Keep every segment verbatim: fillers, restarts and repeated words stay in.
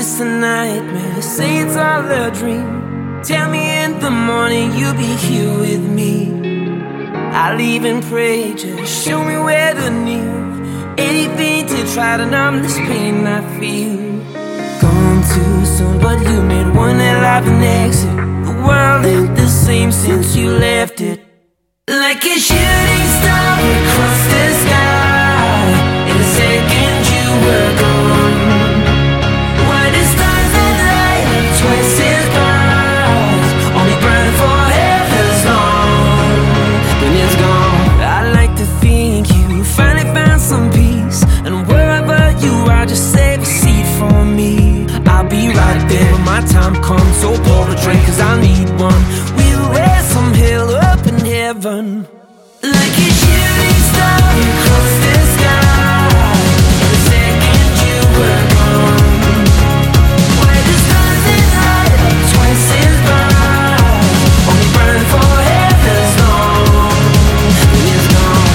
this a nightmare? Say it's all a dream. Tell me in the morning you'll be here with me. I'll even pray, just show me where to kneel. Anything to try to numb this pain I feel. Gone too soon, but you made one hell of an exit. The world ain't the same since you left it. Like a shooting star across the sky, in a second you were gone. Why the stars that light up twice as bright only burn for half as long when it's gone? I like to think you finally found some peace, and wherever you are, just save a seat for me. I'll be right there when my time comes, so pour a drink, cause I need one. We'll wear some hell up in heaven. Like a shooting star across the sky, the second you were gone. Why the stars that light up twice as bright only burn for half as long when it's gone.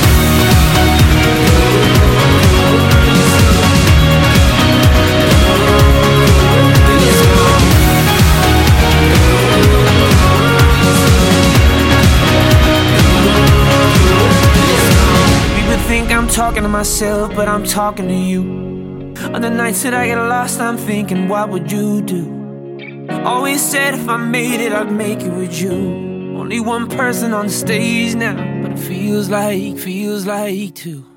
When it's gone. People think I'm talking to myself, but I'm talking to you. On the nights that I get lost, I'm thinking, what would you do? Always said if I made it, I'd make it with you. Only one person on the stage now, but it feels like, feels like two.